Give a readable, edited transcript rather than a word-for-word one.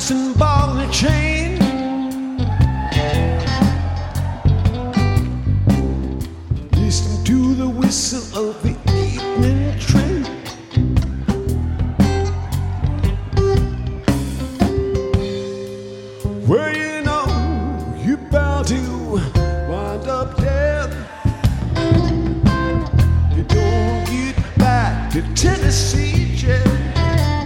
bouncing ball and chain. Listen to the whistle of the evening train.